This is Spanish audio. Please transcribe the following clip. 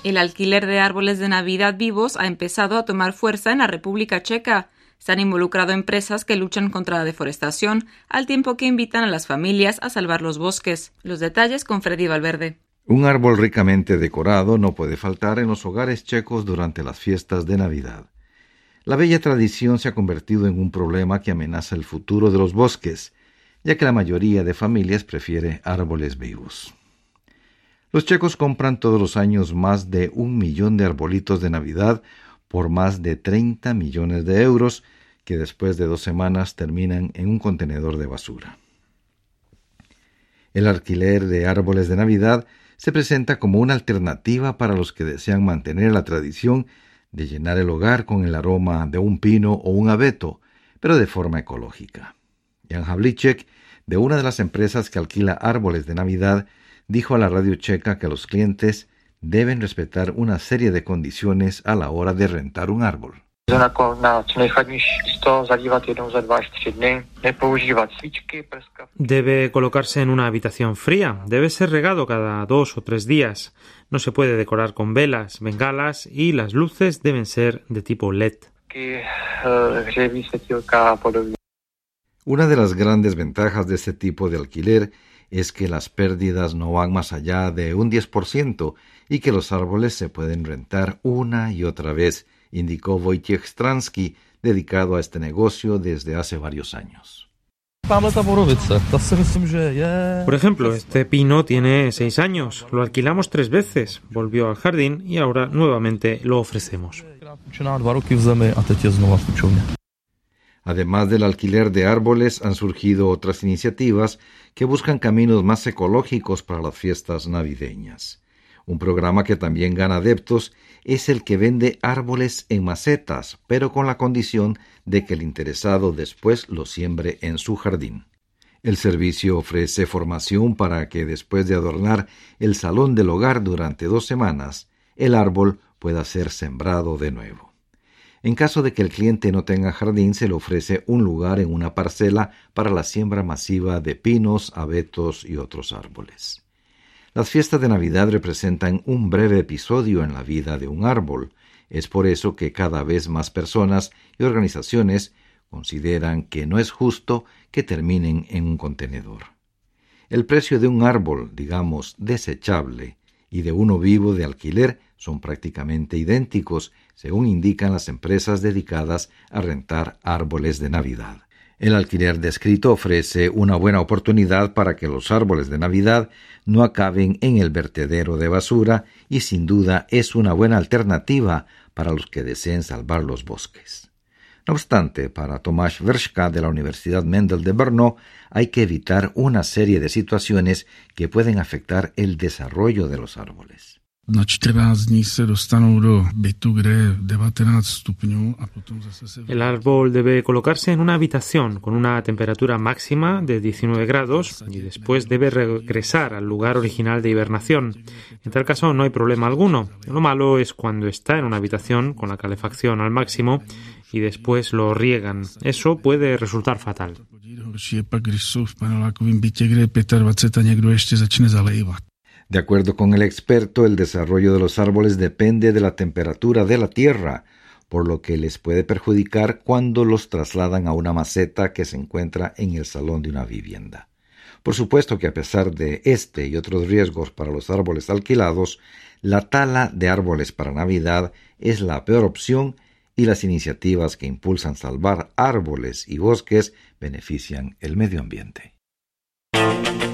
El alquiler de árboles de Navidad vivos ha empezado a tomar fuerza en la República Checa. Se han involucrado empresas que luchan contra la deforestación, al tiempo que invitan a las familias a salvar los bosques. Los detalles con Freddy Valverde. Un árbol ricamente decorado no puede faltar en los hogares checos durante las fiestas de Navidad. La bella tradición se ha convertido en un problema que amenaza el futuro de los bosques, ya que la mayoría de familias prefiere árboles vivos. Los checos compran todos los años más de 1 millón de arbolitos de Navidad por más de 30 millones de euros, que después de 2 semanas terminan en un contenedor de basura. El alquiler de árboles de Navidad se presenta como una alternativa para los que desean mantener la tradición de llenar el hogar con el aroma de un pino o un abeto, pero de forma ecológica. Jan Havlicek, de una de las empresas que alquila árboles de Navidad, dijo a la radio checa que los clientes deben respetar una serie de condiciones a la hora de rentar un árbol. Debe colocarse en una habitación fría, debe ser regado cada 2 o 3 días, no se puede decorar con velas, bengalas y las luces deben ser de tipo LED. Una de las grandes ventajas de este tipo de alquiler es que las pérdidas no van más allá de un 10% y que los árboles se pueden rentar una y otra vez, indicó Wojciech Stransky, dedicado a este negocio desde hace varios años. Por ejemplo, este pino tiene 6 años, lo alquilamos 3 veces, volvió al jardín y ahora nuevamente lo ofrecemos. Además del alquiler de árboles, han surgido otras iniciativas que buscan caminos más ecológicos para las fiestas navideñas. Un programa que también gana adeptos es el que vende árboles en macetas, pero con la condición de que el interesado después los siembre en su jardín. El servicio ofrece formación para que después de adornar el salón del hogar durante 2 semanas, el árbol pueda ser sembrado de nuevo. En caso de que el cliente no tenga jardín, se le ofrece un lugar en una parcela para la siembra masiva de pinos, abetos y otros árboles. Las fiestas de Navidad representan un breve episodio en la vida de un árbol. Es por eso que cada vez más personas y organizaciones consideran que no es justo que terminen en un contenedor. El precio de un árbol, digamos, desechable, y de uno vivo de alquiler son prácticamente idénticos, según indican las empresas dedicadas a rentar árboles de Navidad. El alquiler descrito ofrece una buena oportunidad para que los árboles de Navidad no acaben en el vertedero de basura y sin duda es una buena alternativa para los que deseen salvar los bosques. No obstante, para Tomáš Vrška de la Universidad Mendel de Brno hay que evitar una serie de situaciones que pueden afectar el desarrollo de los árboles. El árbol debe colocarse en una habitación con una temperatura máxima de 19 grados y después debe regresar al lugar original de hibernación. En tal caso no hay problema alguno. Lo malo es cuando está en una habitación con la calefacción al máximo y después lo riegan. Eso puede resultar fatal. De acuerdo con el experto, el desarrollo de los árboles depende de la temperatura de la tierra, por lo que les puede perjudicar cuando los trasladan a una maceta que se encuentra en el salón de una vivienda. Por supuesto que a pesar de este y otros riesgos para los árboles alquilados, la tala de árboles para Navidad es la peor opción y las iniciativas que impulsan salvar árboles y bosques benefician el medio ambiente.